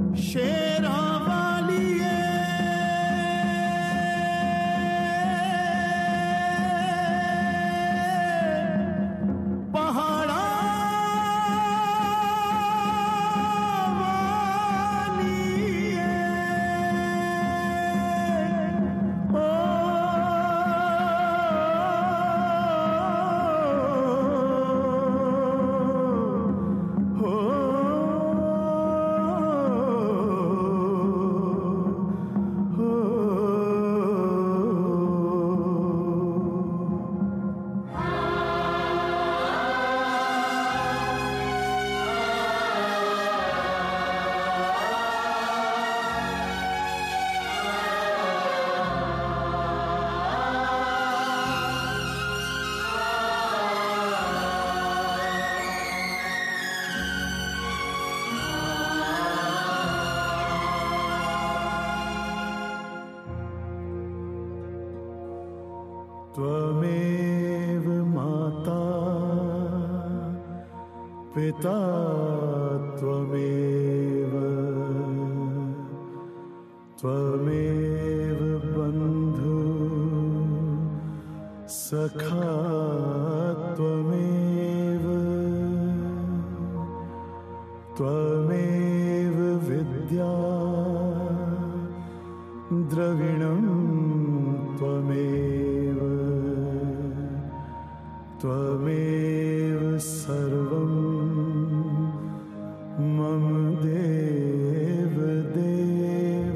शेरा वालिए पहाड़ा त्वमेव माता पिता त्वमेव त्वमेव बन्धु सखा त्वमेव त्वमेव विद्या द्रविणं त्वमेव त्वमेव सर्वं मम देव देव।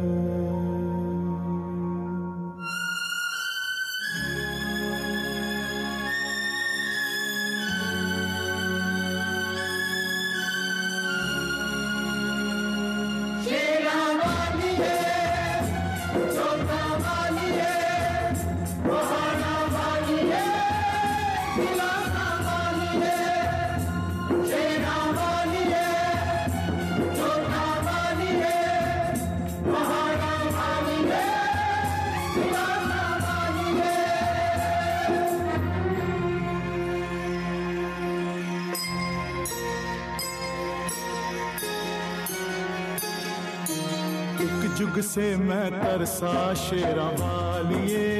शेरा वालिए जोधा वालिए पहाड़ा वालिए दिलासा वालिए शेरा वालिए जोधा वालिए पहाड़ा वालिए दिलासा वालिए। एक जुग से मैं तरसा शेरा वालिए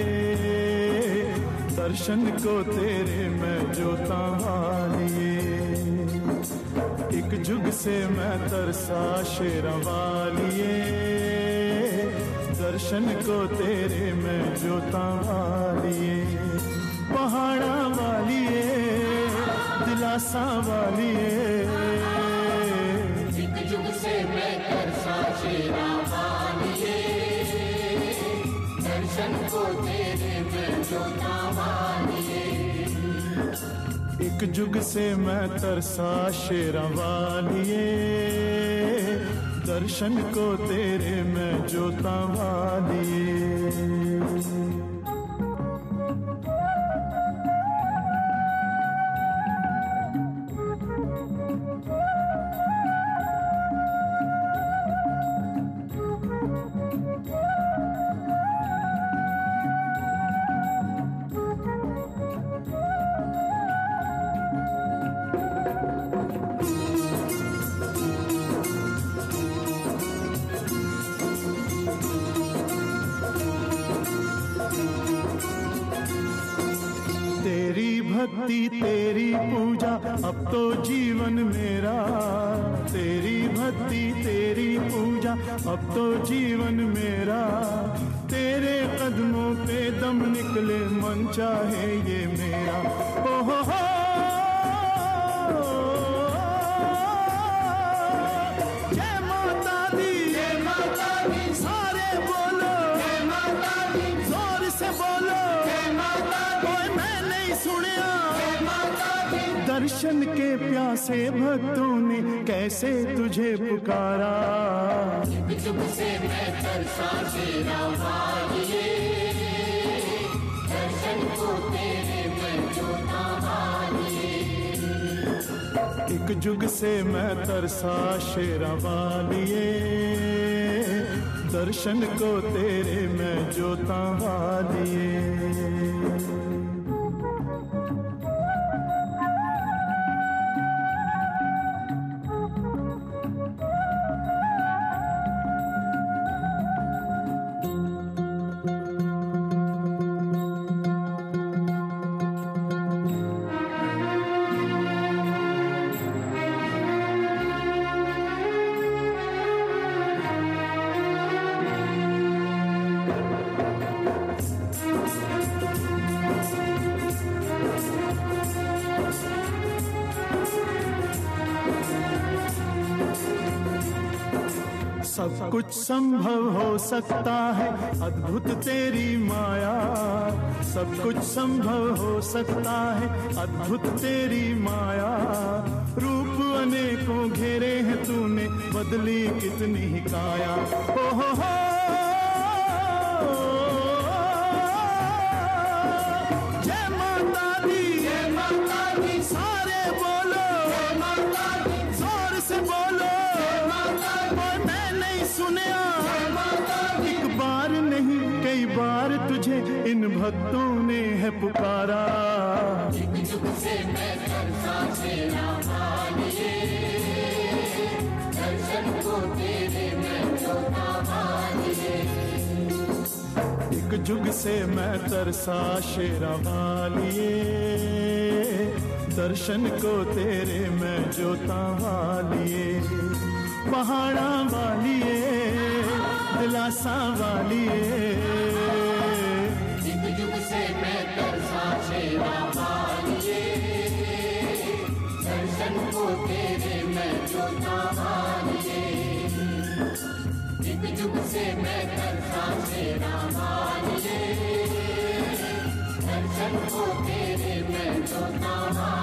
दर्शन को तेरे मैं जोता वालिए। एक जुग से मैं तरसा शेरा वालिए दर्शन को तेरे मैं जोता वालिए। पहाड़ा वालिए दिलासा वालिए एक जुग से मैं तरसा शेरा वालिए दर्शन को तेरे में जोता वालिए। एक जुग से मैं तरसा शेरा वालिए दर्शन को तेरे मैं जोता वालिए। तेरी भक्ति तेरी पूजा अब तो जीवन मेरा। तेरी भक्ति तेरी पूजा अब तो जीवन मेरा। तेरे कदमों पे दम निकले मन चाहे ये मेरा। ओ हो जय माता दी जय माता दी सारे बोलो जय माता दी जोर से बोलो जय माता दी ओए मैं नहीं सुनिया। जय माता दी दर्शन के प्यासे भक्तों ने कैसे तुझे पुकारा। एक जुग से मैं तरसा शेरा वालिए दर्शन को तेरे में जोता वालिए। एक जुग से मैं तरसा शेरा वालिए दर्शन को तेरे में जोता वालिए। सब कुछ संभव हो सकता है अद्भुत तेरी माया, सब कुछ संभव हो सकता है अद्भुत तेरी माया। रूप अनेकों घेरे हैं तूने, बदली कितनी ही काया। हो जय माता दी, जय माता दी, सारे बोलो जय माता दी, जोर से बोलो जय माता दी, मैं नहीं सुनया जय माता दी, एक बार नहीं कई बार तुझे इन भक्तों ने है पुकारा। जुग जुग से मैं तरसा तेरा मानिए, दर्शन को तेरे मैं जोता मानिए। एक जुग से मैं तरसा शेरा वालिए, दर्शन को तेरे मैं जोता वालिए। पहाड़ा वालिए, दिलासा वालिए, जुग जुग से मैं तरसा शेरा वालिए, दर्शन को तेरे मैं जोता मानिए। जुग जुग से मैं तरसा शेरा वालिए, दर्शन को तेरे मैं जोता मानिए।